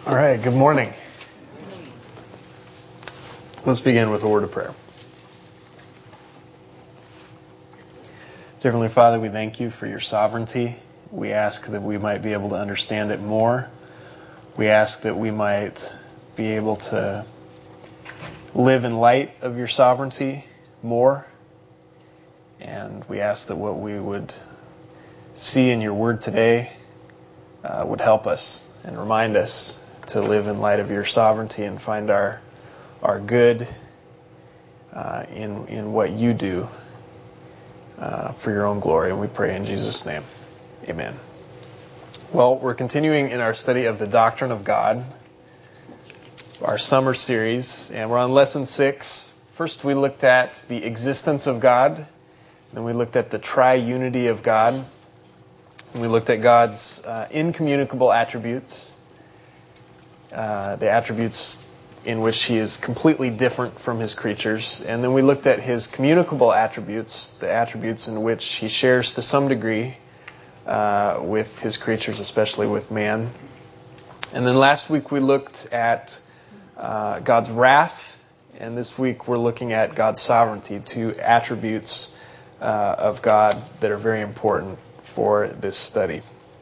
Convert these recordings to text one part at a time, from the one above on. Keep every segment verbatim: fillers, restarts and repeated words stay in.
All right, good morning. Let's begin with a word of prayer. Dear Heavenly Father, we thank you for your sovereignty. We ask that we might be able to understand it more. We ask that we might be able to live in light of your sovereignty more. And we ask that what we would see in your word today uh, would help us and remind us to live in light of your sovereignty and find our our good uh, in in what you do uh, for your own glory. And we pray in Jesus' name. Amen. Well, we're continuing in our study of the doctrine of God, our summer series, and we're on lesson six. First, we looked at the existence of God. Then we looked at the triunity of God. And we looked at God's uh, incommunicable attributes. Uh, the attributes in which he is completely different from his creatures. And then we looked at his communicable attributes, the attributes in which he shares to some degree uh, with his creatures, especially with man. And then last week we looked at uh, God's wrath, and this week we're looking at God's sovereignty, two attributes uh, of God that are very important for this study.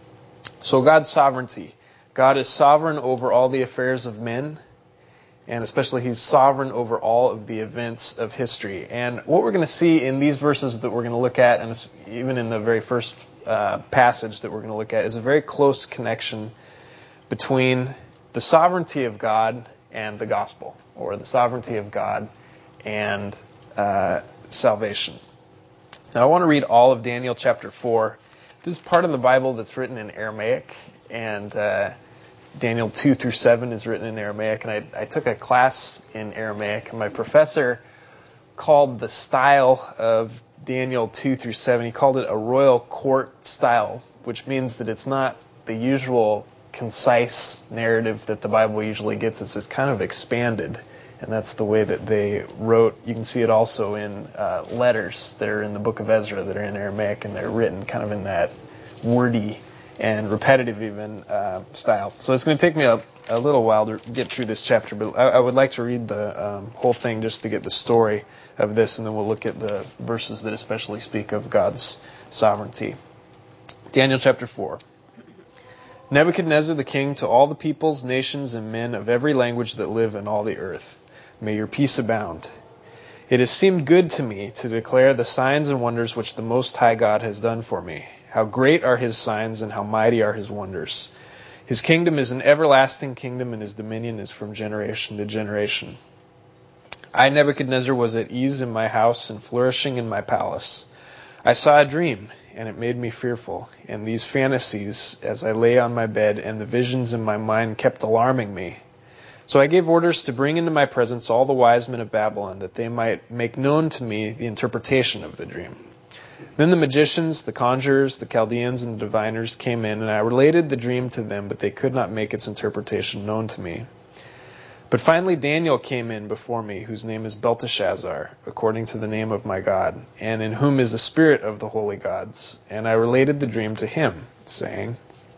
So God's sovereignty. God is sovereign over all the affairs of men, and especially he's sovereign over all of the events of history. And what we're going to see in these verses that we're going to look at, and even in the very first uh, passage that we're going to look at, is a very close connection between the sovereignty of God and the gospel, or the sovereignty of God and uh, salvation. Now I want to read all of Daniel chapter four. This is part of the Bible that's written in Aramaic, and uh, Daniel two through seven is written in Aramaic, and I, I took a class in Aramaic, and my professor called the style of Daniel two through seven, he called it a royal court style, which means that it's not the usual concise narrative that the Bible usually gets. It's, it's kind of expanded, and that's the way that they wrote. You can see it also in uh, letters that are in the book of Ezra that are in Aramaic, and they're written kind of in that wordy and repetitive even uh, style. So it's going to take me a, a little while to get through this chapter, but I, I would like to read the um, whole thing just to get the story of this, and then we'll look at the verses that especially speak of God's sovereignty. Daniel chapter four. Nebuchadnezzar the king, to all the peoples, nations, and men of every language that live in all the earth, may your peace abound. It has seemed good to me to declare the signs and wonders which the Most High God has done for me. How great are his signs and how mighty are his wonders. His kingdom is an everlasting kingdom, and his dominion is from generation to generation. I, Nebuchadnezzar, was at ease in my house and flourishing in my palace. I saw a dream, and it made me fearful, and these fantasies as I lay on my bed, and the visions in my mind kept alarming me. So I gave orders to bring into my presence all the wise men of Babylon, that they might make known to me the interpretation of the dream. Then the magicians, the conjurers, the Chaldeans, and the diviners came in, and I related the dream to them, but they could not make its interpretation known to me. But finally Daniel came in before me, whose name is Belteshazzar, according to the name of my God, and in whom is the spirit of the holy gods. And I related the dream to him, saying,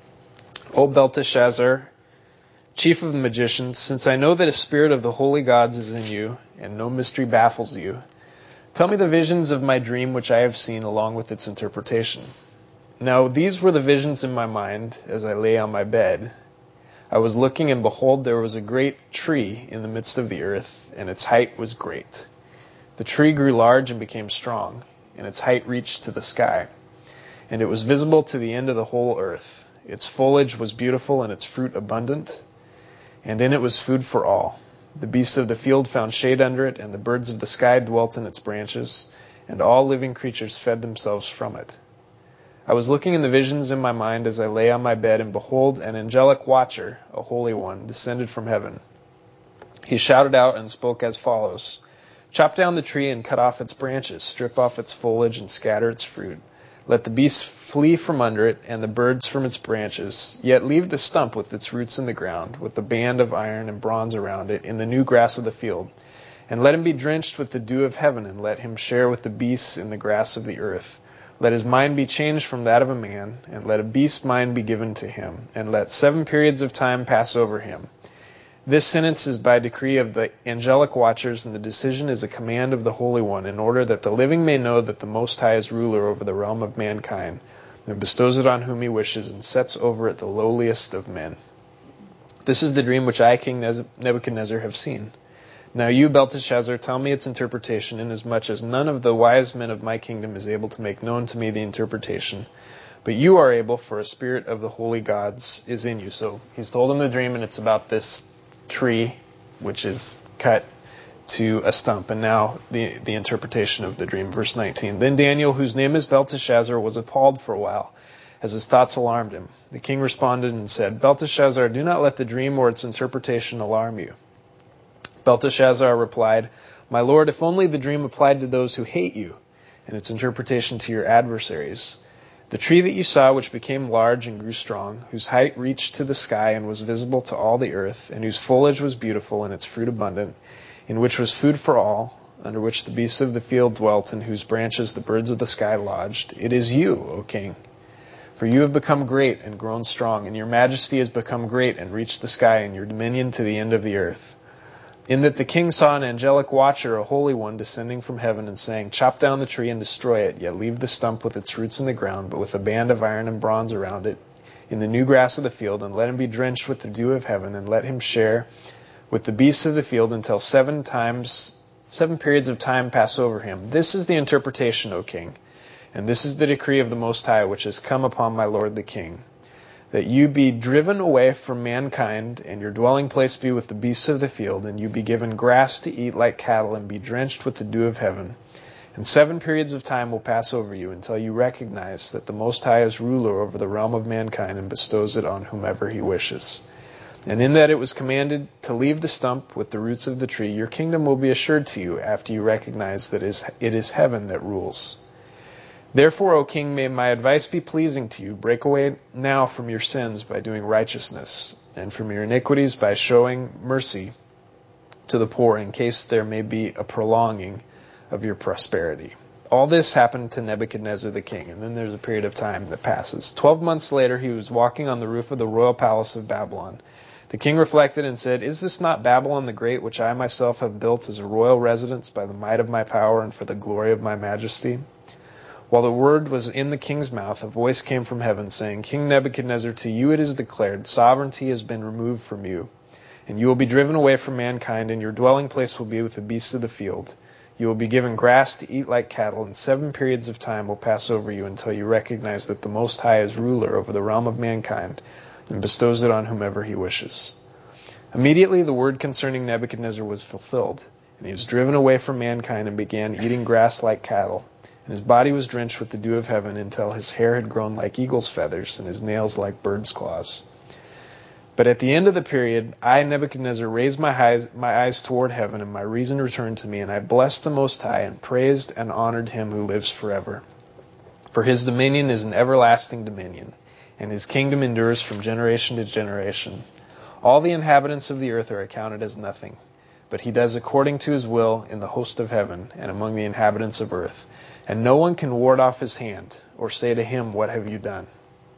O Belteshazzar, chief of the magicians, since I know that a spirit of the holy gods is in you, and no mystery baffles you, tell me the visions of my dream which I have seen, along with its interpretation. Now these were the visions in my mind as I lay on my bed. I was looking, and behold, there was a great tree in the midst of the earth, and its height was great. The tree grew large and became strong, and its height reached to the sky. And it was visible to the end of the whole earth. Its foliage was beautiful, and its fruit abundant, and in it was food for all. The beasts of the field found shade under it, and the birds of the sky dwelt in its branches, and all living creatures fed themselves from it. I was looking in the visions in my mind as I lay on my bed, and behold, an angelic watcher, a holy one, descended from heaven. He shouted out and spoke as follows, Chop down the tree and cut off its branches, strip off its foliage and scatter its fruit. Let the beasts flee from under it, and the birds from its branches, yet leave the stump with its roots in the ground, with the band of iron and bronze around it, in the new grass of the field. And let him be drenched with the dew of heaven, and let him share with the beasts in the grass of the earth. Let his mind be changed from that of a man, and let a beast's mind be given to him, and let seven periods of time pass over him. This sentence is by decree of the angelic watchers, and the decision is a command of the Holy One, in order that the living may know that the Most High is ruler over the realm of mankind, and bestows it on whom he wishes, and sets over it the lowliest of men. This is the dream which I, King Nebuchadnezzar, have seen. Now you, Belteshazzar, tell me its interpretation, inasmuch as none of the wise men of my kingdom is able to make known to me the interpretation. But you are able, for a spirit of the holy gods is in you. So he's told him the dream, and it's about this tree, which is cut to a stump. And now the, the interpretation of the dream. Verse nineteen. Then Daniel, whose name is Belteshazzar, was appalled for a while, as his thoughts alarmed him. The king responded and said, Belteshazzar, do not let the dream or its interpretation alarm you. Belteshazzar replied, My lord, if only the dream applied to those who hate you, and its interpretation to your adversaries. The tree that you saw, which became large and grew strong, whose height reached to the sky and was visible to all the earth, and whose foliage was beautiful and its fruit abundant, in which was food for all, under which the beasts of the field dwelt, and whose branches the birds of the sky lodged, it is you, O king. For you have become great and grown strong, and your majesty has become great and reached the sky, and your dominion to the end of the earth. In that the king saw an angelic watcher, a holy one, descending from heaven and saying, Chop down the tree and destroy it, yet leave the stump with its roots in the ground, but with a band of iron and bronze around it, in the new grass of the field, and let him be drenched with the dew of heaven, and let him share with the beasts of the field until seven times, seven periods of time pass over him. This is the interpretation, O king, and this is the decree of the Most High, which has come upon my lord the king. That you be driven away from mankind, and your dwelling place be with the beasts of the field, and you be given grass to eat like cattle, and be drenched with the dew of heaven. And seven periods of time will pass over you, until you recognize that the Most High is ruler over the realm of mankind, and bestows it on whomever he wishes. And in that it was commanded to leave the stump with the roots of the tree, your kingdom will be assured to you, after you recognize that it is heaven that rules. Therefore, O king, may my advice be pleasing to you. Break away now from your sins by doing righteousness, and from your iniquities by showing mercy to the poor, in case there may be a prolonging of your prosperity. All this happened to Nebuchadnezzar the king, and then there's a period of time that passes. Twelve months later, he was walking on the roof of the royal palace of Babylon. The king reflected and said, Is this not Babylon the Great, which I myself have built as a royal residence by the might of my power and for the glory of my majesty? While the word was in the king's mouth, a voice came from heaven, saying, King Nebuchadnezzar, to you it is declared, sovereignty has been removed from you, and you will be driven away from mankind, and your dwelling place will be with the beasts of the field. You will be given grass to eat like cattle, and seven periods of time will pass over you until you recognize that the Most High is ruler over the realm of mankind, and bestows it on whomever he wishes. Immediately the word concerning Nebuchadnezzar was fulfilled, and he was driven away from mankind and began eating grass like cattle. And his body was drenched with the dew of heaven until his hair had grown like eagle's feathers and his nails like bird's claws. But at the end of the period, I, Nebuchadnezzar, raised my eyes, my eyes toward heaven, and my reason returned to me, and I blessed the Most High and praised and honored him who lives forever. For his dominion is an everlasting dominion, and his kingdom endures from generation to generation. All the inhabitants of the earth are accounted as nothing, but he does according to his will in the host of heaven and among the inhabitants of earth. And no one can ward off his hand or say to him, What have you done?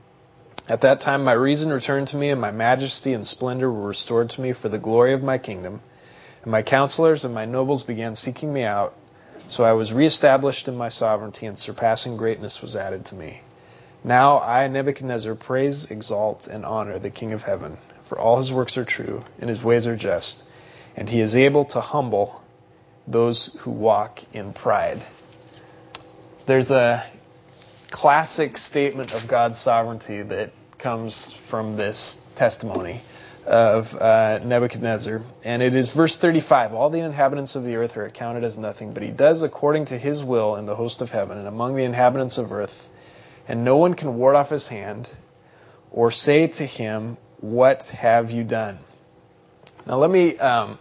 At that time my reason returned to me, and my majesty and splendor were restored to me for the glory of my kingdom. And my counselors and my nobles began seeking me out. So I was reestablished in my sovereignty, and surpassing greatness was added to me. Now I, Nebuchadnezzar, praise, exalt, and honor the King of heaven, for all his works are true, and his ways are just, and he is able to humble those who walk in pride. There's a classic statement of God's sovereignty that comes from this testimony of uh, Nebuchadnezzar. And it is verse thirty-five. All the inhabitants of the earth are accounted as nothing, but he does according to his will in the host of heaven and among the inhabitants of earth. And no one can ward off his hand or say to him, What have you done? Now let me... Um,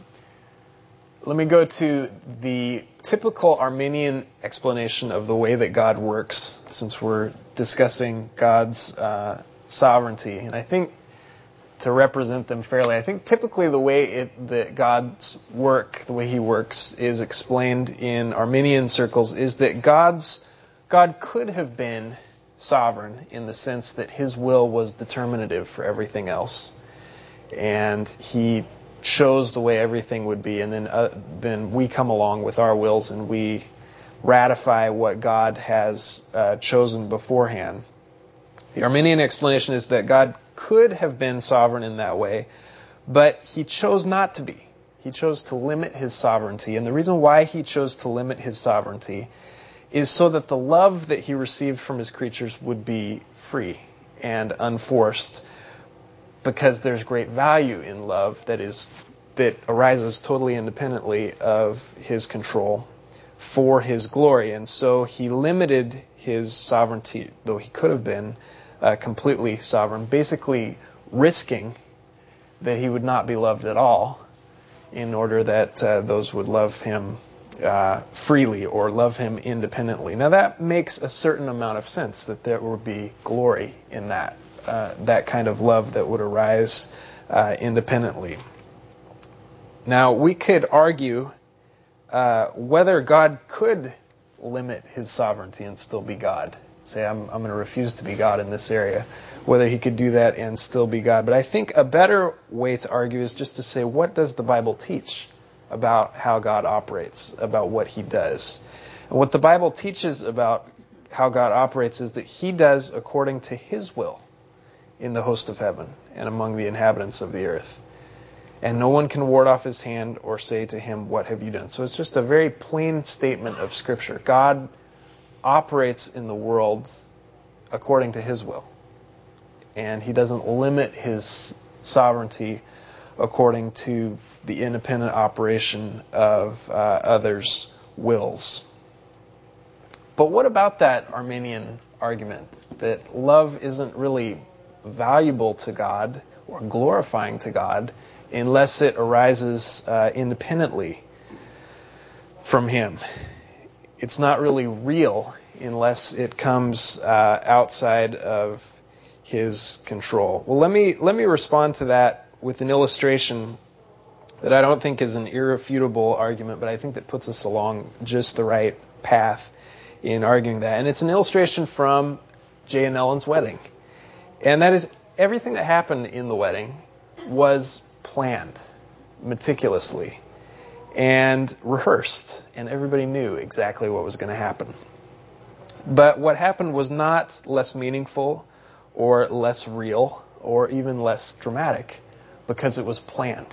Let me go to the typical Arminian explanation of the way that God works, since we're discussing God's uh, sovereignty. And I think, to represent them fairly, I think typically the way it, that God's work, the way he works, is explained in Arminian circles, is that God's God could have been sovereign in the sense that his will was determinative for everything else. And he chose the way everything would be. And then, uh, then we come along with our wills and we ratify what God has uh, chosen beforehand. The Arminian explanation is that God could have been sovereign in that way, but he chose not to be. He chose to limit his sovereignty. And the reason why he chose to limit his sovereignty is so that the love that he received from his creatures would be free and unforced, because there's great value in love that is that arises totally independently of his control for his glory. And so he limited his sovereignty, though he could have been uh, completely sovereign, basically risking that he would not be loved at all in order that uh, those would love him Uh, freely or love him independently. Now that makes a certain amount of sense, that there would be glory in that, uh, that kind of love that would arise uh, independently. Now we could argue uh, whether God could limit his sovereignty and still be God. Say, I'm, I'm going to refuse to be God in this area. Whether he could do that and still be God. But I think a better way to argue is just to say, what does the Bible teach about how God operates, about what he does? And what the Bible teaches about how God operates is that he does according to his will in the host of heaven and among the inhabitants of the earth. And no one can ward off his hand or say to him, what have you done? So it's just a very plain statement of Scripture. God operates in the world according to his will. And he doesn't limit his sovereignty according to the independent operation of uh, others' wills. But what about that Arminian argument that love isn't really valuable to God or glorifying to God unless it arises uh, independently from him? It's not really real unless it comes uh, outside of his control. Well, let me let me respond to that with an illustration that I don't think is an irrefutable argument, but I think that puts us along just the right path in arguing that. And it's an illustration from Jay and Ellen's wedding. And that is, everything that happened in the wedding was planned meticulously and rehearsed, and everybody knew exactly what was going to happen. But what happened was not less meaningful or less real or even less dramatic, because it was planned.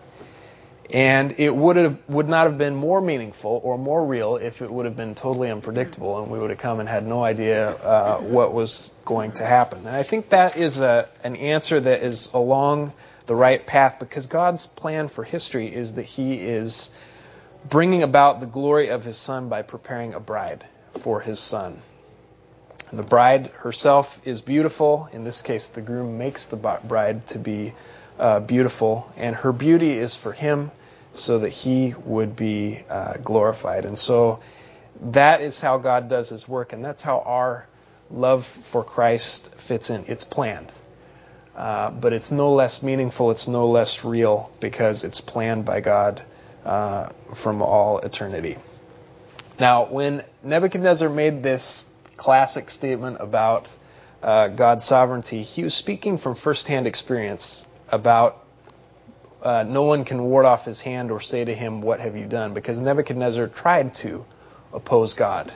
And it would have would not have been more meaningful or more real if it would have been totally unpredictable and we would have come and had no idea uh, what was going to happen. And I think that is a an answer that is along the right path, because God's plan for history is that he is bringing about the glory of his Son by preparing a bride for his Son. And the bride herself is beautiful. In this case, the groom makes the bride to be uh, beautiful, and her beauty is for him so that he would be uh, glorified. And so that is how God does his work, and that's how our love for Christ fits in. It's planned. Uh, but it's no less meaningful, it's no less real, because it's planned by God uh, from all eternity. Now, when Nebuchadnezzar made this classic statement about uh, God's sovereignty, he was speaking from firsthand experience about uh, no one can ward off his hand or say to him, what have you done? Because Nebuchadnezzar tried to oppose God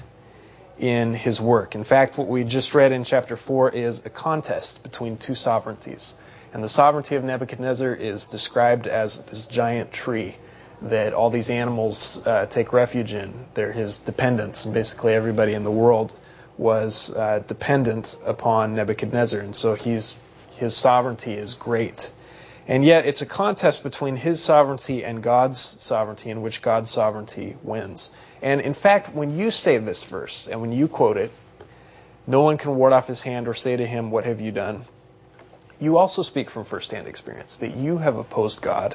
in his work. In fact, what we just read in chapter four is a contest between two sovereignties. And the sovereignty of Nebuchadnezzar is described as this giant tree that all these animals uh, take refuge in. They're his dependents, and basically everybody in the world was uh, dependent upon Nebuchadnezzar. And so he's his sovereignty is great. And yet it's a contest between his sovereignty and God's sovereignty, in which God's sovereignty wins. And in fact, when you say this verse, and when you quote it, no one can ward off his hand or say to him, what have you done? You also speak from firsthand experience, that you have opposed God,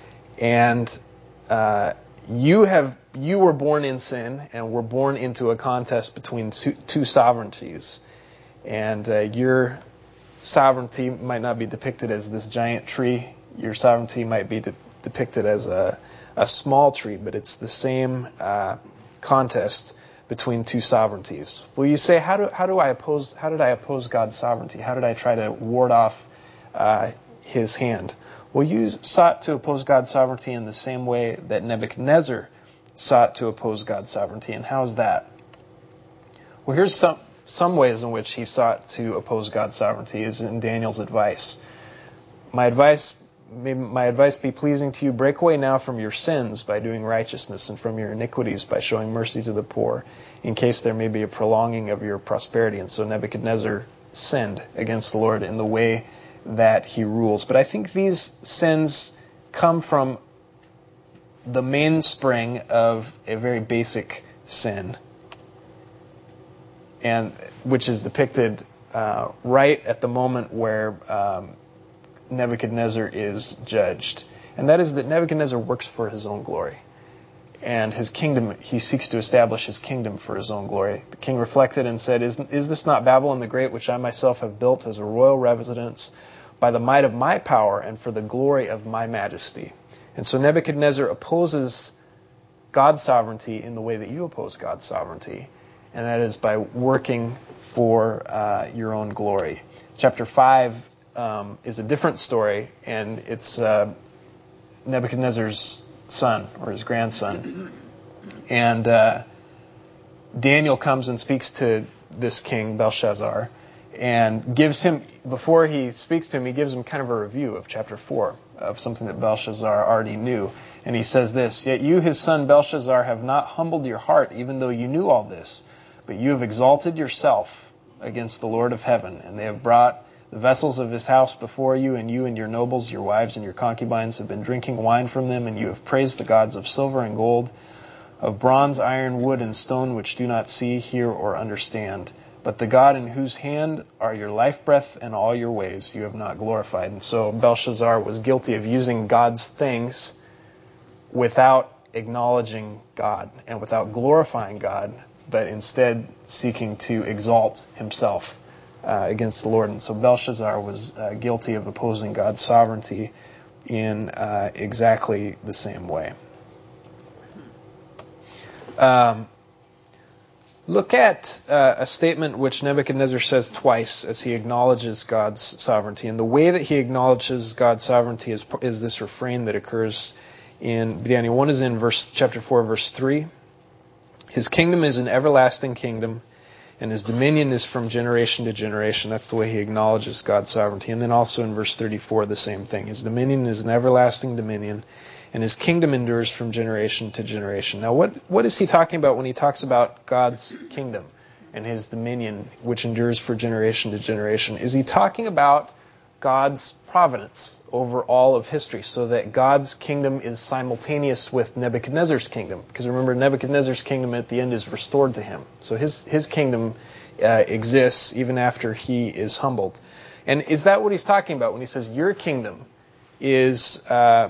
and uh, you have you were born in sin, and were born into a contest between two, two sovereignties. And uh, your sovereignty might not be depicted as this giant tree. Your sovereignty might be de- depicted as a, a small tree, but it's the same uh, contest between two sovereignties. Well, you say, how do how do I oppose? How did I oppose God's sovereignty? How did I try to ward off uh, His hand? Well, you sought to oppose God's sovereignty in the same way that Nebuchadnezzar sought to oppose God's sovereignty. And how is that? Well, here's some some ways in which he sought to oppose God's sovereignty. Is in Daniel's advice. My advice. May my advice be pleasing to you. Break away now from your sins by doing righteousness, and from your iniquities by showing mercy to the poor, in case there may be a prolonging of your prosperity. And so Nebuchadnezzar sinned against the Lord in the way that he rules. But I think these sins come from the mainspring of a very basic sin, and which is depicted uh, right at the moment where um, Nebuchadnezzar is judged. And that is that Nebuchadnezzar works for his own glory. And his kingdom, he seeks to establish his kingdom for his own glory. The king reflected and said, Is, is this not Babylon the Great, which I myself have built as a royal residence by the might of my power and for the glory of my majesty? And so Nebuchadnezzar opposes God's sovereignty in the way that you oppose God's sovereignty. And that is by working for uh, your own glory. Chapter five Um, is a different story, and it's uh, Nebuchadnezzar's son, or his grandson. And uh, Daniel comes and speaks to this king, Belshazzar, and gives him, before he speaks to him, he gives him kind of a review of chapter four, of something that Belshazzar already knew. And he says this, Yet you, his son Belshazzar, have not humbled your heart, even though you knew all this, but you have exalted yourself against the Lord of heaven, and they have brought the vessels of his house before you, and you and your nobles, your wives and your concubines have been drinking wine from them, and you have praised the gods of silver and gold, of bronze, iron, wood, and stone, which do not see, hear, or understand. But the God in whose hand are your life breath and all your ways you have not glorified. And so Belshazzar was guilty of using God's things without acknowledging God and without glorifying God, but instead seeking to exalt himself Uh, against the Lord. And so Belshazzar was uh, guilty of opposing God's sovereignty in uh, exactly the same way. Um, look at uh, a statement which Nebuchadnezzar says twice as he acknowledges God's sovereignty. And the way that he acknowledges God's sovereignty is, is this refrain that occurs in Daniel. One is in verse chapter four, verse three. His kingdom is an everlasting kingdom, and his dominion is from generation to generation. That's the way he acknowledges God's sovereignty. And then also in verse thirty-four, the same thing. His dominion is an everlasting dominion, and his kingdom endures from generation to generation. Now, what, what is he talking about when he talks about God's kingdom and his dominion, which endures for generation to generation? Is he talking about God's providence over all of history, so that God's kingdom is simultaneous with Nebuchadnezzar's kingdom? Because remember, Nebuchadnezzar's kingdom at the end is restored to him. So his, his kingdom uh, exists even after he is humbled. And is that what he's talking about when he says your kingdom is uh,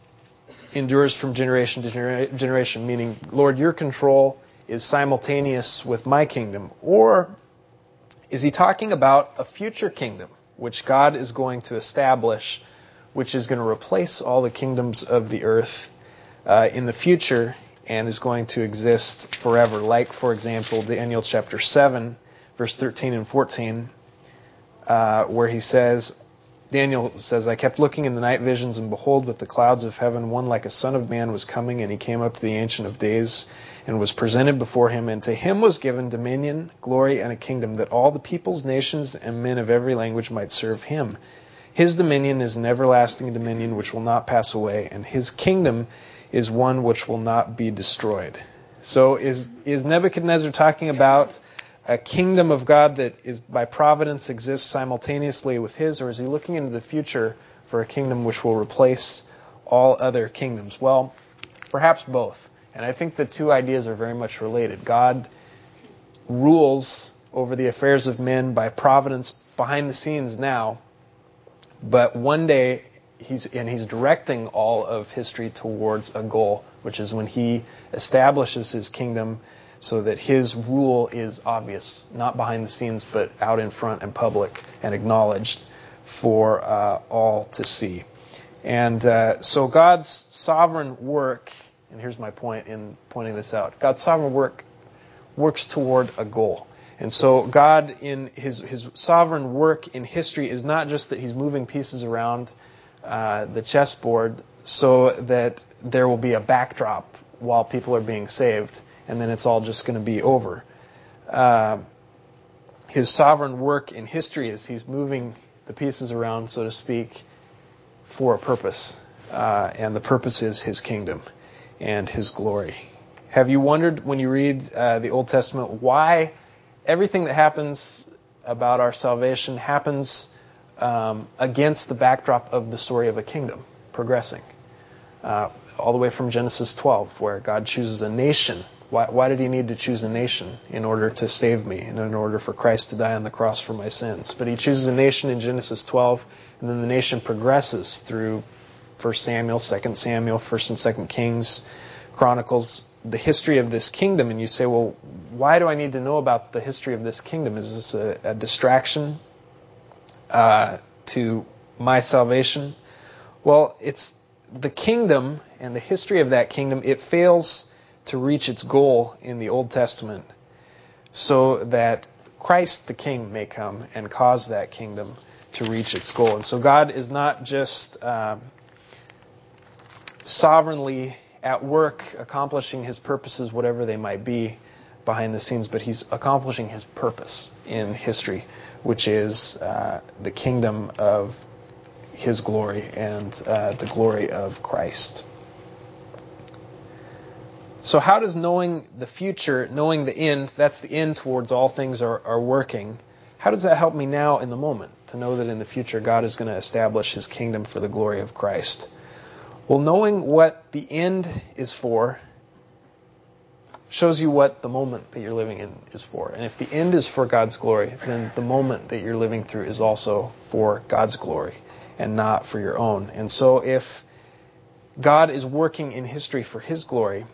endures from generation to genera- generation, meaning, Lord, your control is simultaneous with my kingdom? Or is he talking about a future kingdom which God is going to establish, which is going to replace all the kingdoms of the earth uh, in the future and is going to exist forever? Like, for example, Daniel chapter seven, verse thirteen and fourteen, uh, where he says, Daniel says, I kept looking in the night visions, and behold, with the clouds of heaven, one like a son of man was coming, and he came up to the Ancient of Days and was presented before him, and to him was given dominion, glory, and a kingdom, that all the peoples, nations, and men of every language might serve him. His dominion is an everlasting dominion which will not pass away, and his kingdom is one which will not be destroyed. So is, is Nebuchadnezzar talking about a kingdom of God that is by providence exists simultaneously with his, or is he looking into the future for a kingdom which will replace all other kingdoms? Well, perhaps both. And I think the two ideas are very much related. God rules over the affairs of men by providence behind the scenes now, but one day he's and he's directing all of history towards a goal, which is when he establishes his kingdom so that his rule is obvious, not behind the scenes, but out in front and public and acknowledged for uh, all to see. And uh, so God's sovereign work, and here's my point in pointing this out, God's sovereign work works toward a goal. And so God, in his, his sovereign work in history, is not just that he's moving pieces around uh, the chessboard so that there will be a backdrop while people are being saved, and then it's all just going to be over. Uh, his sovereign work in history is he's moving the pieces around, so to speak, for a purpose. Uh, and the purpose is his kingdom and his glory. Have you wondered when you read uh, the Old Testament why everything that happens about our salvation happens um, against the backdrop of the story of a kingdom progressing? Uh, all the way from Genesis twelve, where God chooses a nation. Why, why did he need to choose a nation? In order to save me, and in order for Christ to die on the cross for my sins. But he chooses a nation in Genesis twelve, and then the nation progresses through First Samuel, Second Samuel, First and Second Kings, Chronicles, the history of this kingdom. And you say, well, why do I need to know about the history of this kingdom? Is this a, a distraction uh, to my salvation? Well, it's the kingdom and the history of that kingdom. It fails to reach its goal in the Old Testament so that Christ the King may come and cause that kingdom to reach its goal. And so God is not just um, sovereignly at work accomplishing his purposes, whatever they might be, behind the scenes, but he's accomplishing his purpose in history, which is uh, the kingdom of his glory and uh, the glory of Christ. So how does knowing the future, knowing the end, that's the end towards all things are, are working, how does that help me now in the moment to know that in the future God is going to establish his kingdom for the glory of Christ? Well, knowing what the end is for shows you what the moment that you're living in is for. And if the end is for God's glory, then the moment that you're living through is also for God's glory and not for your own. And so if God is working in history for his glory,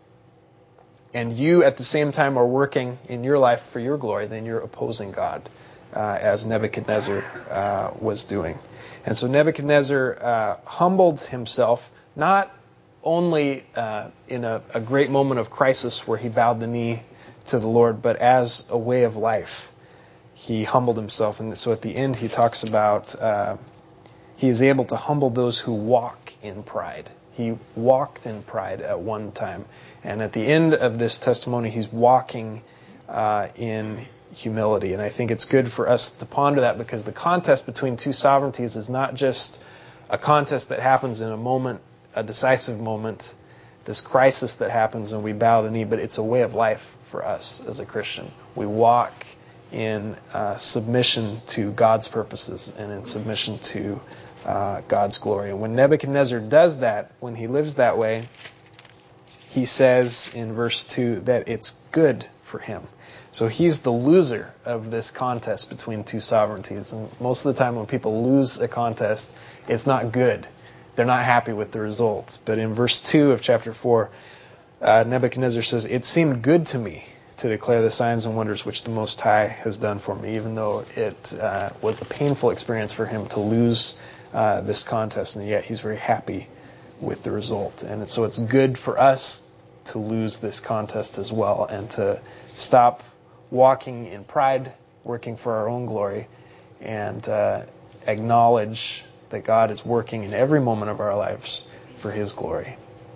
and you at the same time are working in your life for your glory, then you're opposing God, uh, as Nebuchadnezzar uh, was doing. And so Nebuchadnezzar uh, humbled himself, not only uh, in a, a great moment of crisis where he bowed the knee to the Lord, but as a way of life. He humbled himself. And so at the end he talks about uh, he is able to humble those who walk in pride. He walked in pride at one time. And at the end of this testimony, he's walking uh, in humility. And I think it's good for us to ponder that, because the contest between two sovereignties is not just a contest that happens in a moment, a decisive moment, this crisis that happens and we bow the knee, but it's a way of life for us as a Christian. We walk in uh, submission to God's purposes and in submission to uh, God's glory. And when Nebuchadnezzar does that, when he lives that way, he says in verse two that it's good for him. So he's the loser of this contest between two sovereignties. And most of the time when people lose a contest, it's not good. They're not happy with the results. But in verse two of chapter four, uh, Nebuchadnezzar says, "It seemed good to me to declare the signs and wonders which the Most High has done for me," even though it uh, was a painful experience for him to lose uh, this contest. And yet he's very happy with the result. And so it's good for us to lose this contest as well and to stop walking in pride, working for our own glory, and uh, acknowledge that God is working in every moment of our lives for his glory.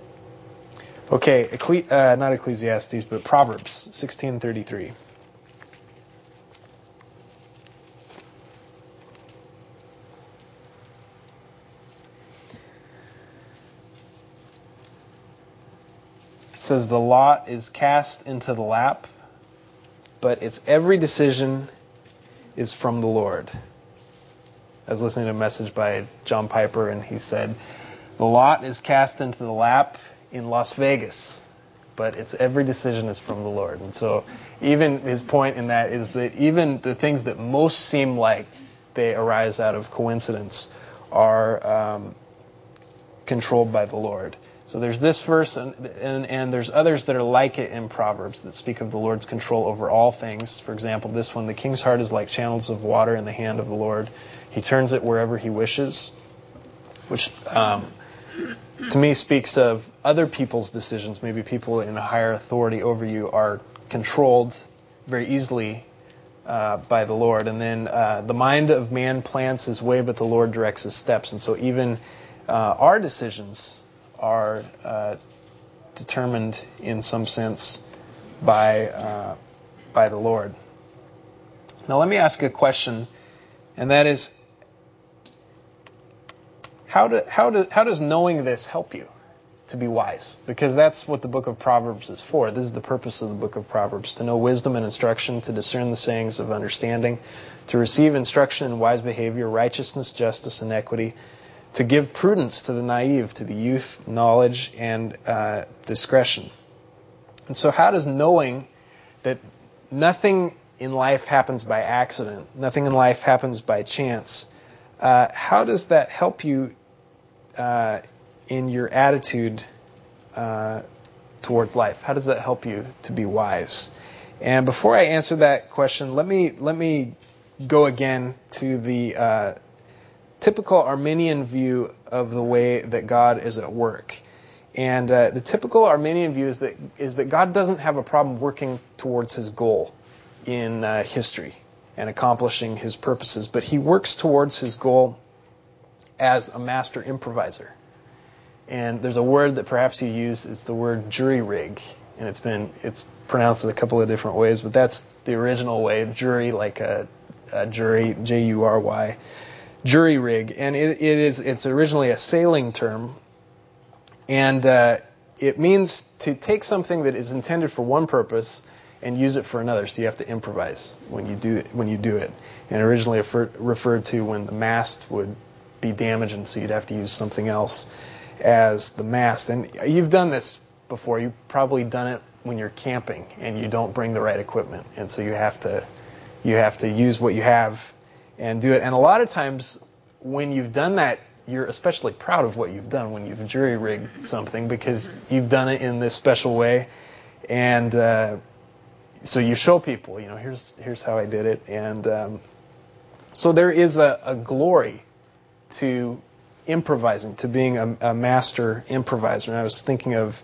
Okay, Ecclesi- uh, not Ecclesiastes, but Proverbs sixteen thirty-three. It says, "The lot is cast into the lap, but its every decision is from the Lord." I was listening to a message by John Piper, and he said, "The lot is cast into the lap in Las Vegas, but its every decision is from the Lord." And so even his point in that is that even the things that most seem like they arise out of coincidence are um, controlled by the Lord. So there's this verse, and, and, and there's others that are like it in Proverbs that speak of the Lord's control over all things. For example, this one, "The king's heart is like channels of water in the hand of the Lord. He turns it wherever he wishes," which um, to me speaks of other people's decisions. Maybe people in a higher authority over you are controlled very easily uh, by the Lord. And then uh, the mind of man plans his way, but the Lord directs his steps. And so even uh, our decisions are uh, determined in some sense by uh, by the Lord. Now let me ask a question, and that is, how do, how do, how does knowing this help you to be wise? Because that's what the book of Proverbs is for. This is the purpose of the book of Proverbs, to know wisdom and instruction, to discern the sayings of understanding, to receive instruction in wise behavior, righteousness, justice, and equity, to give prudence to the naive, to the youth, knowledge, and uh, discretion. And so how does knowing that nothing in life happens by accident, nothing in life happens by chance, uh, how does that help you uh, in your attitude uh, towards life? How does that help you to be wise? And before I answer that question, let me let me go again to the uh, typical Arminian view of the way that God is at work. And uh, the typical Arminian view is that is that God doesn't have a problem working towards his goal in uh, history and accomplishing his purposes, but he works towards his goal as a master improviser. And there's a word that perhaps you use, it's the word jury-rig, and it's been it's pronounced in a couple of different ways, but that's the original way, jury, like a, a jury, J U R Y, jury-rig, and it, it is it's originally a sailing term. And uh, it means to take something that is intended for one purpose and use it for another. So you have to improvise when you do it, when you do it. And originally refer, referred to when the mast would be damaged, and so you'd have to use something else as the mast. And you've done this before. You've probably done it when you're camping and you don't bring the right equipment, and so you have to you have to use what you have and do it. And a lot of times when you've done that, you're especially proud of what you've done when you've jury-rigged something, because you've done it in this special way. And uh, so you show people, you know, here's here's how I did it. And um, so there is a, a glory to improvising, to being a, a master improviser. And I was thinking of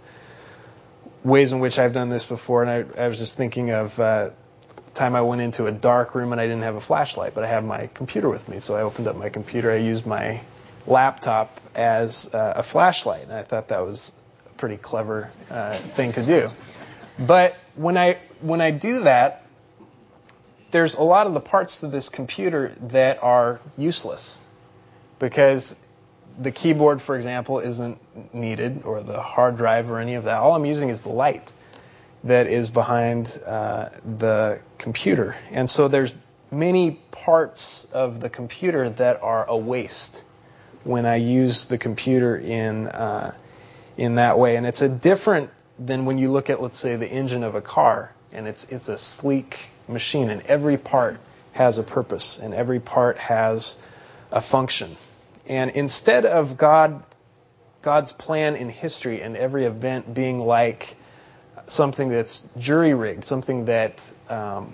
ways in which I've done this before, and I, I was just thinking of uh, the time I went into a dark room and I didn't have a flashlight, but I had my computer with me. So I opened up my computer, I used my laptop as uh, a flashlight, and I thought that was a pretty clever uh, thing to do. But when I when I do that, there's a lot of the parts to this computer that are useless, because the keyboard, for example, isn't needed, or the hard drive or any of that. All I'm using is the light that is behind uh, the computer. And so there's many parts of the computer that are a waste when I use the computer in uh, in that way. And it's a different than when you look at, let's say, the engine of a car, and it's it's a sleek machine, and every part has a purpose, and every part has a function. And instead of God God's plan in history and every event being like something that's jury-rigged, something that um,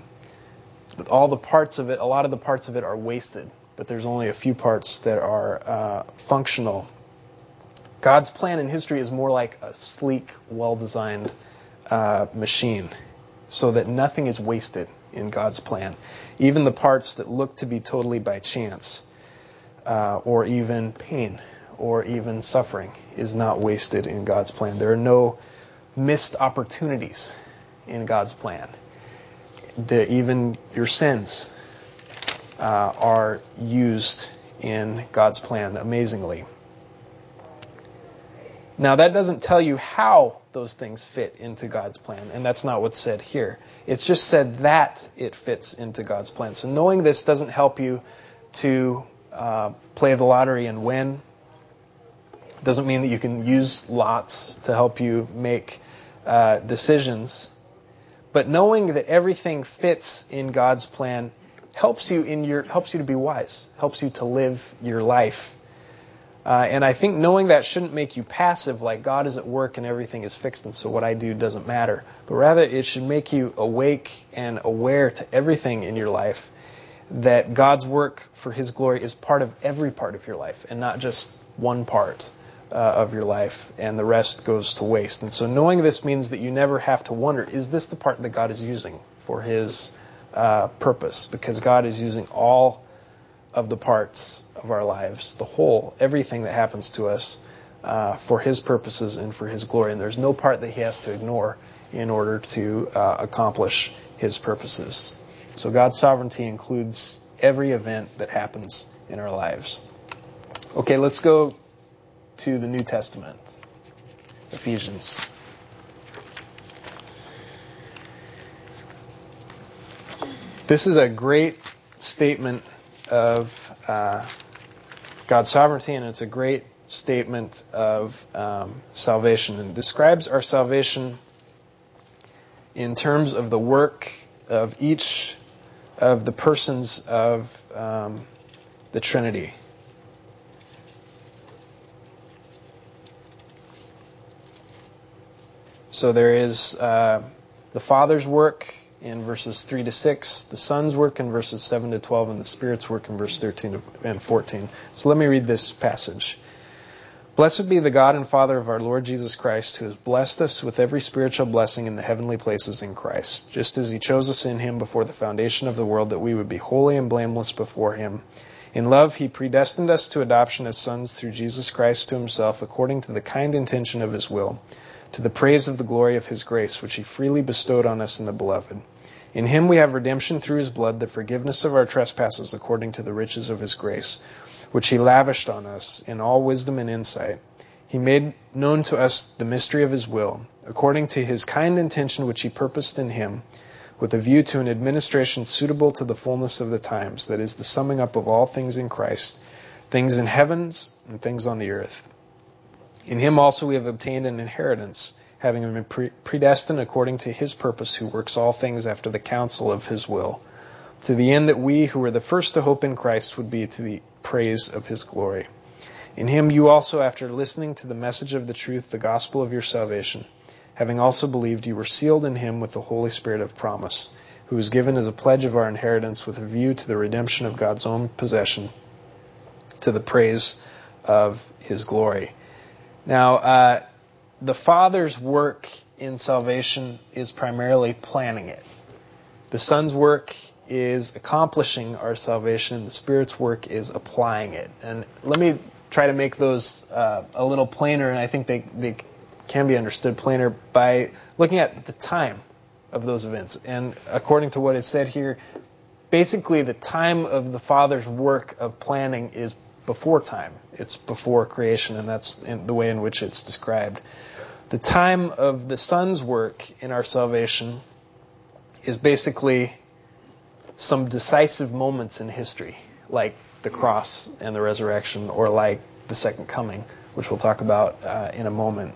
all the parts of it, a lot of the parts of it are wasted, but there's only a few parts that are uh, functional. God's plan in history is more like a sleek, well-designed uh, machine, so that nothing is wasted in God's plan. Even the parts that look to be totally by chance, uh, or even pain, or even suffering, is not wasted in God's plan. There are no missed opportunities in God's plan. The, even your sins Uh, are used in God's plan amazingly. Now, that doesn't tell you how those things fit into God's plan, and that's not what's said here. It's just said that it fits into God's plan. So knowing this doesn't help you to uh, play the lottery and win. It doesn't mean that you can use lots to help you make uh, decisions. But knowing that everything fits in God's plan helps you in your helps you to be wise, helps you to live your life. Uh, and I think knowing that shouldn't make you passive, like God is at work and everything is fixed, and so what I do doesn't matter. But rather, it should make you awake and aware to everything in your life, that God's work for His glory is part of every part of your life, and not just one part uh, of your life, and the rest goes to waste. And so knowing this means that you never have to wonder, is this the part that God is using for his uh, purpose? Because God is using all of the parts of our lives, the whole, everything that happens to us, uh, for his purposes and for his glory. And there's no part that he has to ignore in order to uh, accomplish his purposes. So God's sovereignty includes every event that happens in our lives. Okay, let's go to the New Testament, Ephesians. This is a great statement of uh, God's sovereignty, and it's a great statement of um, salvation. And it describes our salvation in terms of the work of each of the persons of um, the Trinity. So there is uh, the Father's work in verses three to six, the Son's work in verses seven to twelve, and the Spirit's work in verse thirteen and fourteen. So let me read this passage. Blessed be the God and Father of our Lord Jesus Christ, who has blessed us with every spiritual blessing in the heavenly places in Christ, just as he chose us in him before the foundation of the world, that we would be holy and blameless before him. In love, he predestined us to adoption as sons through Jesus Christ to himself, according to the kind intention of his will, to the praise of the glory of his grace, which he freely bestowed on us in the Beloved. In him we have redemption through his blood, the forgiveness of our trespasses, according to the riches of his grace, which he lavished on us in all wisdom and insight. He made known to us the mystery of his will, according to his kind intention which he purposed in him, with a view to an administration suitable to the fullness of the times, that is, the summing up of all things in Christ, things in heavens and things on the earth. In him also we have obtained an inheritance, having been pre- predestined according to his purpose, who works all things after the counsel of his will, to the end that we who were the first to hope in Christ would be to the praise of his glory. In him you also, after listening to the message of the truth, the gospel of your salvation, having also believed, you were sealed in him with the Holy Spirit of promise, who was given as a pledge of our inheritance with a view to the redemption of God's own possession, to the praise of his glory. Now, uh, the Father's work in salvation is primarily planning it. The Son's work is accomplishing our salvation, and the Spirit's work is applying it. And let me try to make those uh, a little plainer, and I think they, they can be understood plainer by looking at the time of those events. And according to what is said here, basically the time of the Father's work of planning is before time. It's before creation, and that's in the way in which it's described. The time of the Son's work in our salvation is basically some decisive moments in history, like the cross and the resurrection, or like the second coming, which we'll talk about uh, in a moment.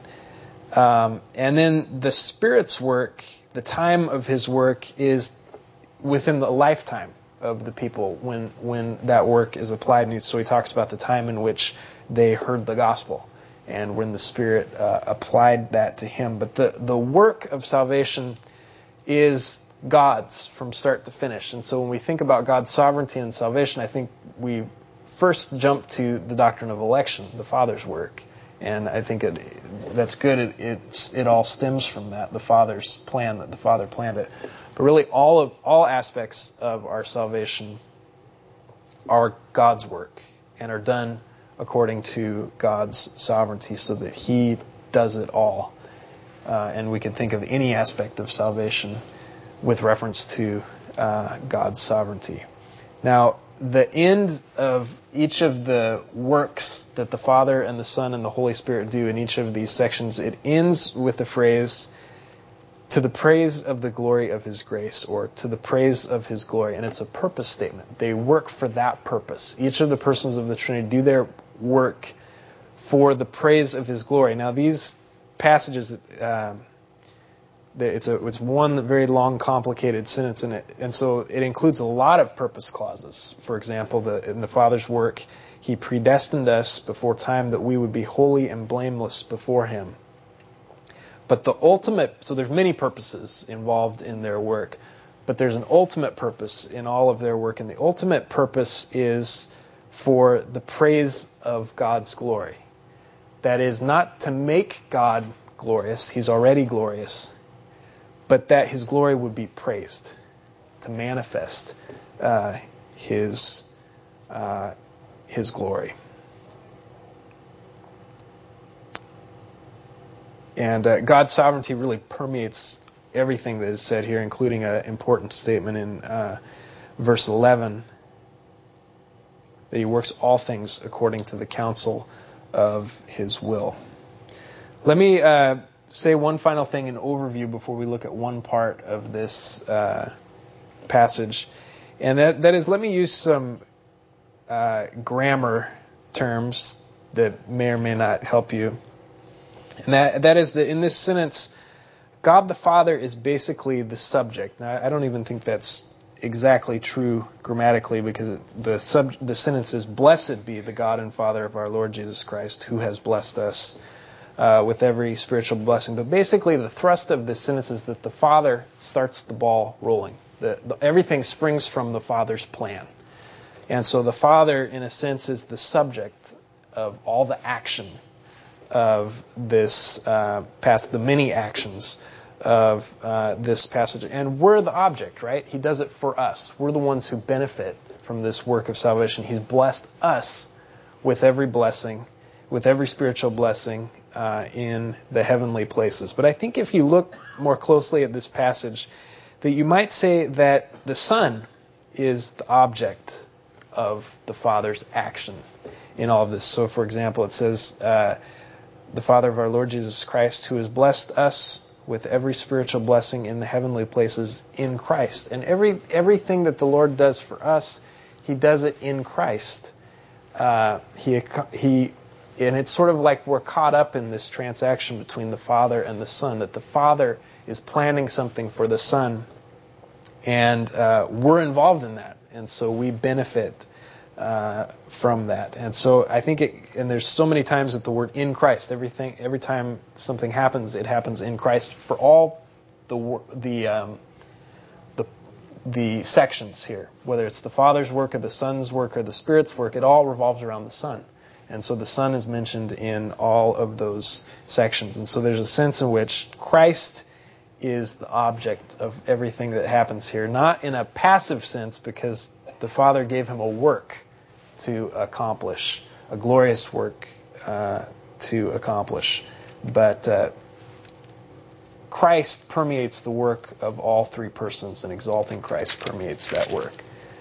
Um, and then the Spirit's work, the time of his work, is within the lifetime of the people when when that work is applied. And so he talks about the time in which they heard the gospel and when the Spirit uh, applied that to him. But the, the work of salvation is God's from start to finish. And so when we think about God's sovereignty and salvation, I think we first jump to the doctrine of election, the Father's work. And I think it, that's good. It, it's, it all stems from that, the Father's plan, that the Father planned it. But really, all of all aspects of our salvation are God's work and are done according to God's sovereignty, so that he does it all. Uh, and we can think of any aspect of salvation with reference to uh, God's sovereignty. Now, the end of each of the works that the Father and the Son and the Holy Spirit do in each of these sections, it ends with the phrase, to the praise of the glory of his grace, or to the praise of his glory. And it's a purpose statement. They work for that purpose. Each of the persons of the Trinity do their work for the praise of his glory. Now, these passages, uh, it's a it's one very long, complicated sentence in it, and so it includes a lot of purpose clauses. For example, the, in the Father's work, he predestined us before time that we would be holy and blameless before him. But the ultimate, so there's many purposes involved in their work, but there's an ultimate purpose in all of their work, and the ultimate purpose is for the praise of God's glory. That is not to make God glorious. He's already glorious. But that his glory would be praised, to manifest uh, his uh, his glory. And uh, God's sovereignty really permeates everything that is said here, including an important statement in uh, verse eleven, that he works all things according to the counsel of his will. Let me uh, say one final thing in overview before we look at one part of this uh, passage. And that, that is, let me use some uh, grammar terms that may or may not help you. And that that is that in this sentence, God the Father is basically the subject. Now, I don't even think that's exactly true grammatically, because the sub, the sentence is, "Blessed be the God and Father of our Lord Jesus Christ, who has blessed us uh, with every spiritual blessing." But basically, the thrust of this sentence is that the Father starts the ball rolling. The, the, everything springs from the Father's plan. And so the Father, in a sense, is the subject of all the action of this uh, passage, the many actions of uh, this passage. And we're the object, right? He does it for us. We're the ones who benefit from this work of salvation. He's blessed us with every blessing, with every spiritual blessing uh, in the heavenly places. But I think if you look more closely at this passage, that you might say that the Son is the object of the Father's action in all of this. So, for example, it says, uh, the Father of our Lord Jesus Christ, who has blessed us with every spiritual blessing in the heavenly places in Christ. And every everything that the Lord does for us, He does it in Christ. Uh, he he, and it's sort of like we're caught up in this transaction between the Father and the Son, that the Father is planning something for the Son, and uh, we're involved in that, and so we benefit Uh, from that. And so I think it, and there's so many times that the word "in Christ," everything, every time something happens, it happens in Christ for all the the um, the the sections here, whether it's the Father's work or the Son's work or the Spirit's work, it all revolves around the Son. And so the Son is mentioned in all of those sections. And so there's a sense in which Christ is the object of everything that happens here, not in a passive sense, because the Father gave him a work to accomplish, a glorious work uh, to accomplish. But uh, Christ permeates the work of all three persons, and exalting Christ permeates that work.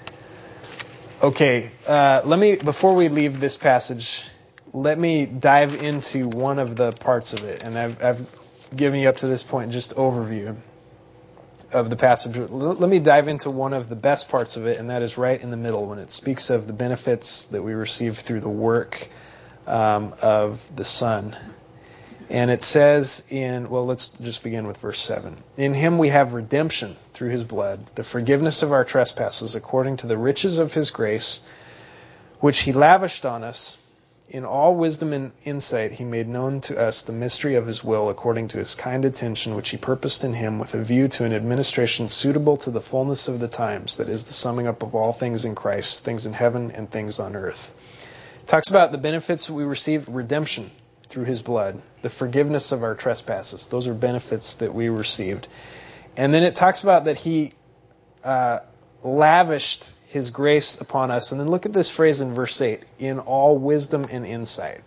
Okay, uh, let me, before we leave this passage, let me dive into one of the parts of it. And I've, I've given you up to this point just overview of the passage. Let me dive into one of the best parts of it, and that is right in the middle, when it speaks of the benefits that we receive through the work um, of the Son. And it says in, well, let's just begin with verse seven. "In Him we have redemption through His blood, the forgiveness of our trespasses, according to the riches of His grace, which He lavished on us. In all wisdom and insight He made known to us the mystery of His will, according to His kind intention, which He purposed in Him, with a view to an administration suitable to the fullness of the times, that is, the summing up of all things in Christ, things in heaven and things on earth." It talks about the benefits that we received, redemption through His blood, the forgiveness of our trespasses. Those are benefits that we received. And then it talks about that He uh, lavished His grace upon us. And then look at this phrase in verse eight, "in all wisdom and insight."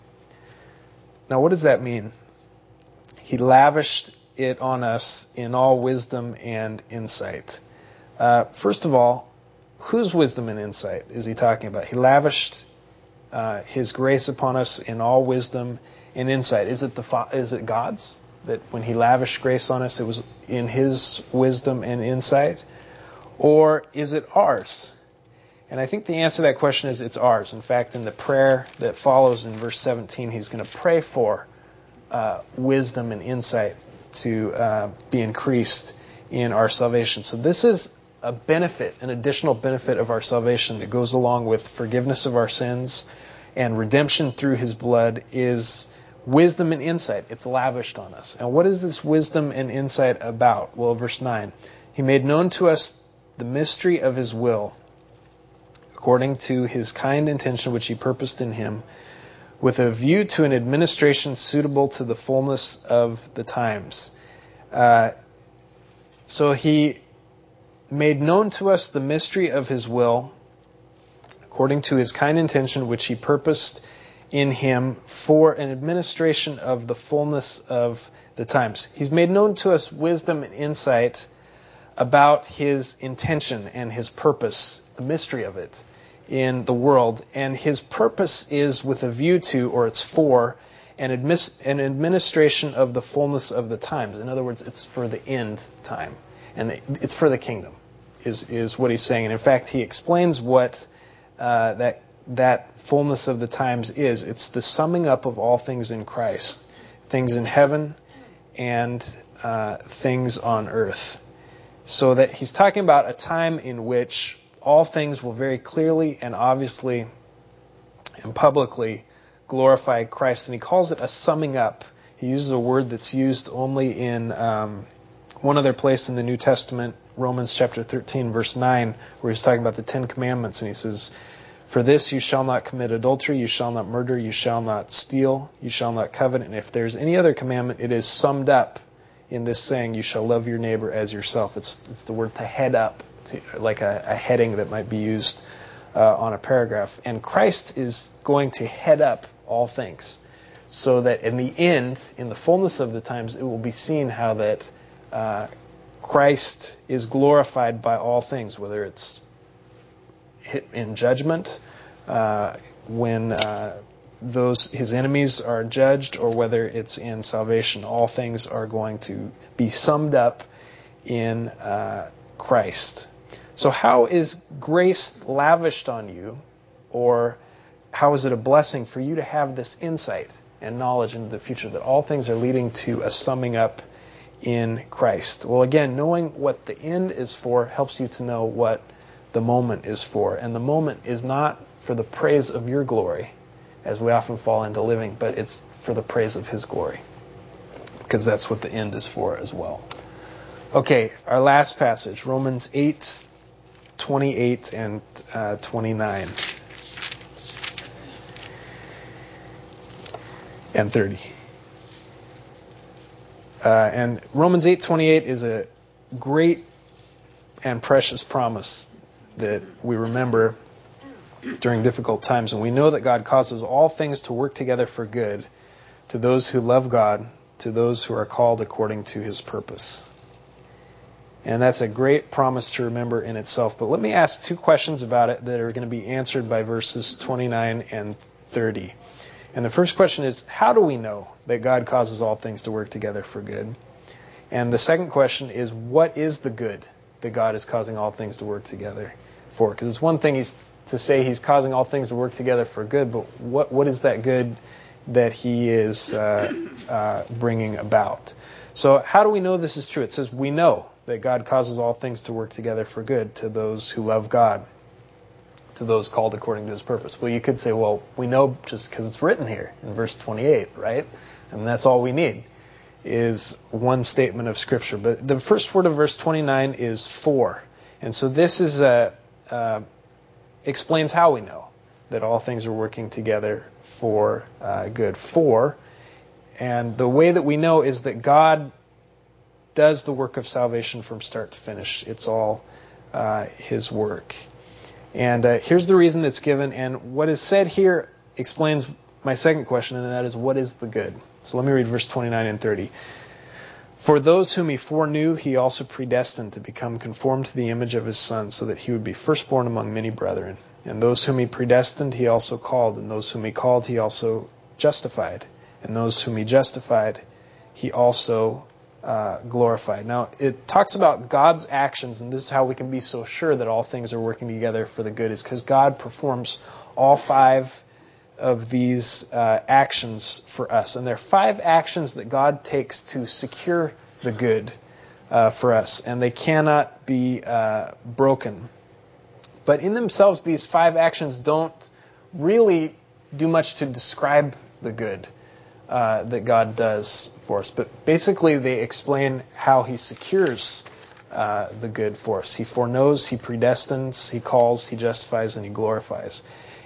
Now, what does that mean? He lavished it on us in all wisdom and insight. Uh, first of all, whose wisdom and insight is He talking about? He lavished uh, His grace upon us in all wisdom and insight. Is it the fa- is it God's? That when He lavished grace on us, it was in His wisdom and insight? Or is it ours? And I think the answer to that question is it's ours. In fact, in the prayer that follows in verse seventeen, he's going to pray for uh, wisdom and insight to uh, be increased in our salvation. So this is a benefit, an additional benefit of our salvation that goes along with forgiveness of our sins and redemption through His blood, is wisdom and insight. It's lavished on us. And what is this wisdom and insight about? Well, verse nine, "He made known to us the mystery of His will, according to His kind intention which He purposed in Him, with a view to an administration suitable to the fullness of the times. Uh, so he made known to us the mystery of his will, according to his kind intention, which he purposed in him for an administration of the fullness of the times. He's made known to us wisdom and insight about his intention and his purpose, the mystery of it in the world. And his purpose is with a view to, or it's for, an, admis- an administration of the fullness of the times. In other words, it's for the end time. And it's for the kingdom, is, is what he's saying. And in fact, he explains what uh, that that fullness of the times is. It's the summing up of all things in Christ, things in heaven and uh, things on earth. So that he's talking about a time in which all things will very clearly and obviously and publicly glorify Christ. And he calls it a summing up. He uses a word that's used only in um, one other place in the New Testament, Romans chapter thirteen, verse nine, where he's talking about the Ten Commandments. And he says, "For this you shall not commit adultery, you shall not murder, you shall not steal, you shall not covet. And if there's any other commandment, it is summed up in this saying, you shall love your neighbor as yourself." It's, it's the word to head up, to, like a, a heading that might be used uh, on a paragraph. And Christ is going to head up all things, so that in the end, in the fullness of the times, it will be seen how that uh, Christ is glorified by all things, whether it's in judgment, uh, when uh, those his enemies are judged, or whether it's in salvation. All things are going to be summed up in uh, Christ. So how is grace lavished on you, or how is it a blessing for you to have this insight and knowledge into the future that all things are leading to a summing up in Christ? Well, again, knowing what the end is for helps you to know what the moment is for. And the moment is not for the praise of your glory, as we often fall into living, but it's for the praise of his glory, because that's what the end is for as well. Okay, our last passage, Romans eight, twenty-eight and uh, twenty-nine and thirty. Uh, and Romans eight twenty-eight is a great and precious promise that we remember during difficult times. And we know that God causes all things to work together for good to those who love God, to those who are called according to his purpose. And that's a great promise to remember in itself. But let me ask two questions about it that are going to be answered by verses twenty-nine and thirty. And the first question is, how do we know that God causes all things to work together for good? And the second question is, what is the good that God is causing all things to work together for? Because it's one thing he's, to say he's causing all things to work together for good, but what what is that good that he is uh, uh, bringing about? So how do we know this is true? It says we know that God causes all things to work together for good to those who love God, to those called according to his purpose. Well, you could say, well, we know just because it's written here in verse twenty-eight, right? And that's all we need, is one statement of Scripture. But the first word of verse twenty-nine is for. And so this is a, uh, explains how we know that all things are working together for uh, good. For, and the way that we know is that God does the work of salvation from start to finish. It's all uh, his work. And uh, here's the reason that's given, and what is said here explains my second question, and that is, what is the good? So let me read verse twenty-nine and thirty. For those whom he foreknew, he also predestined to become conformed to the image of his Son, so that he would be firstborn among many brethren. And those whom he predestined, he also called. And those whom he called, he also justified. And those whom he justified, he also uh, glorified. Now, it talks about God's actions, and this is how we can be so sure that all things are working together for the good, is because God performs all five of these uh, actions for us. And there are five actions that God takes to secure the good uh, for us, and they cannot be uh, broken. But in themselves, these five actions don't really do much to describe the good uh, that God does for us. But basically, they explain how he secures uh, the good for us. He foreknows, he predestines, he calls, he justifies, and he glorifies.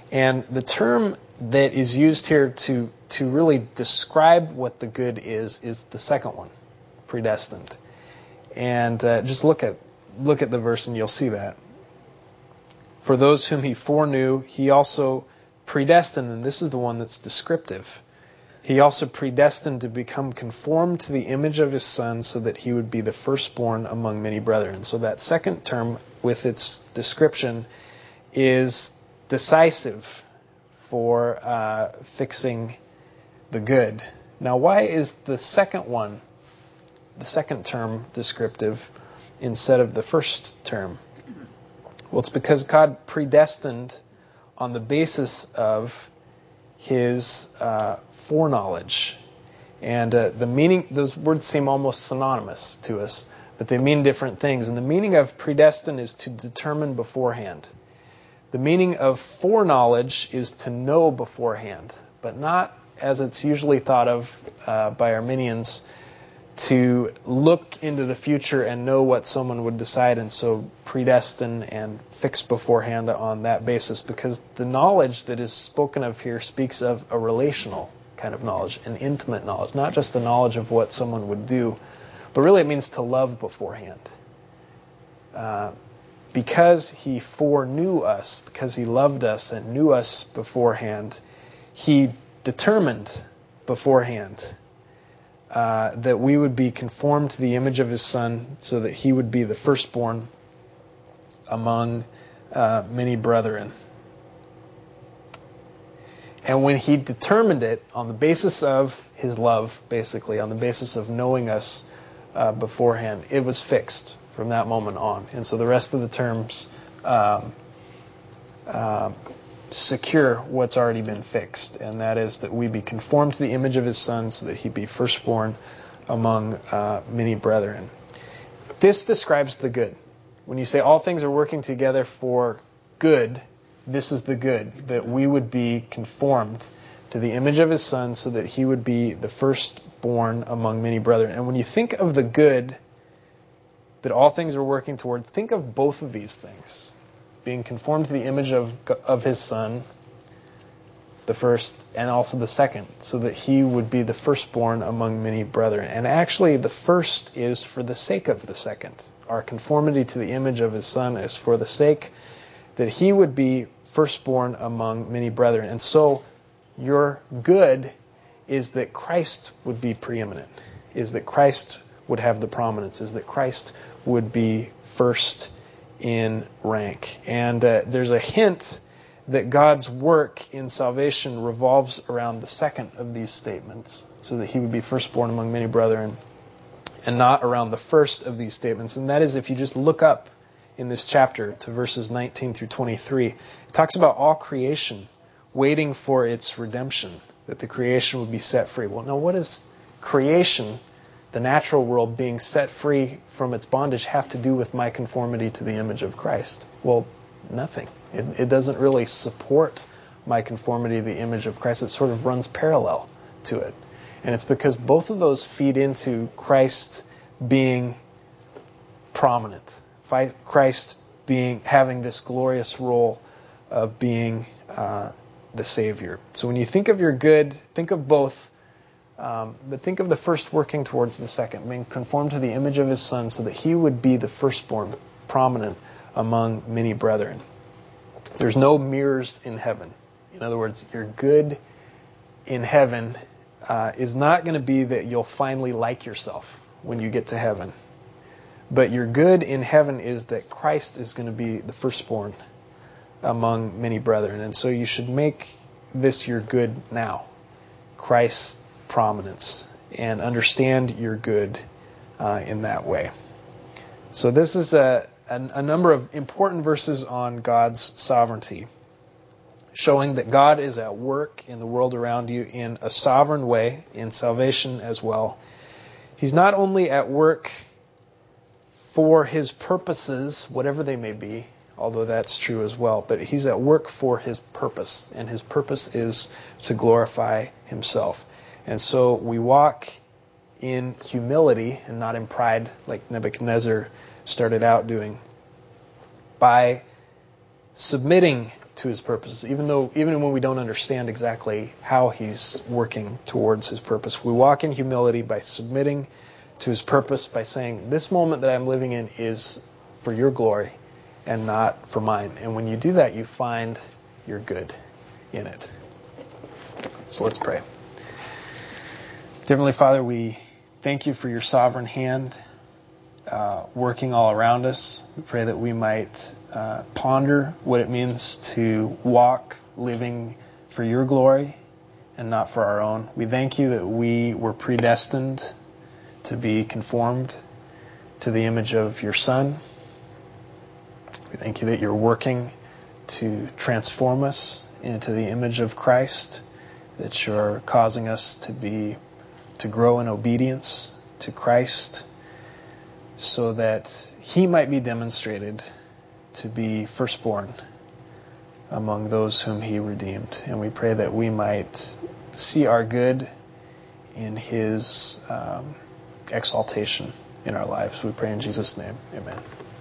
And the term that is used here to, to really describe what the good is, is the second one, predestined. And uh, just look at look at the verse and you'll see that. For those whom he foreknew, he also predestined, and this is the one that's descriptive. He also predestined to become conformed to the image of his Son so that he would be the firstborn among many brethren. So that second term with its description is decisive for uh, fixing the good. Now, why is the second one, the second term, descriptive instead of the first term? Well, it's because God predestined on the basis of his uh, foreknowledge. And uh, the meaning, those words seem almost synonymous to us, but they mean different things. And the meaning of predestined is to determine beforehand. The meaning of foreknowledge is to know beforehand, but not as it's usually thought of uh, by Arminians, to look into the future and know what someone would decide, and so predestine and fix beforehand on that basis, because the knowledge that is spoken of here speaks of a relational kind of knowledge, an intimate knowledge, not just the knowledge of what someone would do, but really it means to love beforehand. Uh, because he foreknew us, because he loved us and knew us beforehand, he determined beforehand Uh, that we would be conformed to the image of his Son so that he would be the firstborn among uh, many brethren. And when he determined it on the basis of his love, basically, on the basis of knowing us uh, beforehand, it was fixed from that moment on. And so the rest of the terms um, uh, secure what's already been fixed, and that is that we be conformed to the image of his Son so that he be firstborn among uh, many brethren. This describes the good. When you say all things are working together for good, this is the good, that we would be conformed to the image of his Son so that he would be the firstborn among many brethren. And when you think of the good that all things are working toward, think of both of these things. Being conformed to the image of of his Son, the first, and also the second, so that he would be the firstborn among many brethren. And actually, the first is for the sake of the second. Our conformity to the image of his Son is for the sake that he would be firstborn among many brethren. And so, your good is that Christ would be preeminent, is that Christ would have the prominence, is that Christ would be first in rank. And uh, there's a hint that God's work in salvation revolves around the second of these statements, so that he would be firstborn among many brethren, and not around the first of these statements. And that is, if you just look up in this chapter to verses nineteen through twenty-three, it talks about all creation waiting for its redemption, that the creation would be set free. Well, now what is creation, the natural world, being set free from its bondage, have to do with my conformity to the image of Christ? Well, nothing. It, it doesn't really support my conformity to the image of Christ. It sort of runs parallel to it. And it's because both of those feed into Christ being prominent, Christ being having this glorious role of being uh, the Savior. So when you think of your good, think of both. Um, but think of the first working towards the second, being conformed to the image of his Son so that he would be the firstborn, prominent among many brethren. There's no mirrors in heaven. In other words, your good in heaven uh, is not going to be that you'll finally like yourself when you get to heaven. But your good in heaven is that Christ is going to be the firstborn among many brethren. And so you should make this your good now. Christ's prominence, and understand your good uh, in that way. So this is a, a, a number of important verses on God's sovereignty, showing that God is at work in the world around you in a sovereign way, in salvation as well. He's not only at work for his purposes, whatever they may be, although that's true as well, but he's at work for his purpose, and his purpose is to glorify himself. And so we walk in humility and not in pride, like Nebuchadnezzar started out doing, by submitting to his purposes, even though even when we don't understand exactly how he's working towards his purpose. We walk in humility by submitting to his purpose, by saying, this moment that I'm living in is for your glory and not for mine. And when you do that, you find your good in it. So let's pray. Heavenly Father, we thank you for your sovereign hand uh, working all around us. We pray that we might uh, ponder what it means to walk living for your glory and not for our own. We thank you that we were predestined to be conformed to the image of your Son. We thank you that you're working to transform us into the image of Christ, that you're causing us to be to grow in obedience to Christ, so that he might be demonstrated to be firstborn among those whom he redeemed. And we pray that we might see our good in his um, exaltation in our lives. We pray in Jesus' name. Amen.